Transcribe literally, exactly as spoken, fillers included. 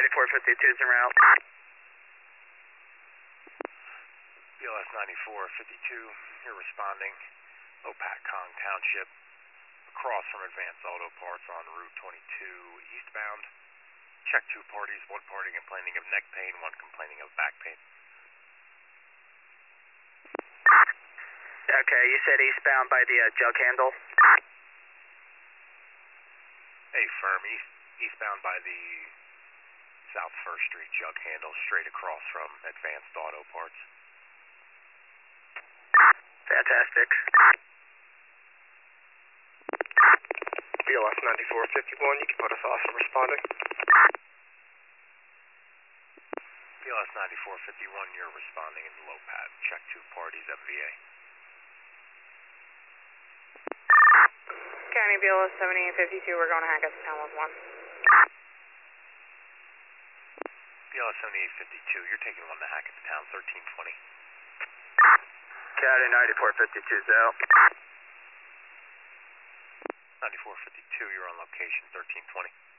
ninety-four fifty-two is en route. B L S ninety-four fifty-two, you're responding. Lopat Kong Township, across from Advanced Auto Parts on Route twenty-two eastbound. Check two parties, one party complaining of neck pain, one complaining of back pain. Okay, you said eastbound by the uh, jug handle? Hey, firm, east, eastbound by the South First Street jug handle, straight across from Advanced Auto Parts. Fantastic. B L S ninety-four fifty-one, you can put us off from responding. B L S ninety-four fifty-one, you're responding in Lopat. Check two parties, M V A. County B L S seventy-eight fifty-two, we're going to Hackettstown with one. B L S seventy-eight fifty-two, you're taking one to Hackettstown, thirteen twenty. County ninety-four fifty-two is out. ninety-four fifty-two, you're on location, thirteen twenty.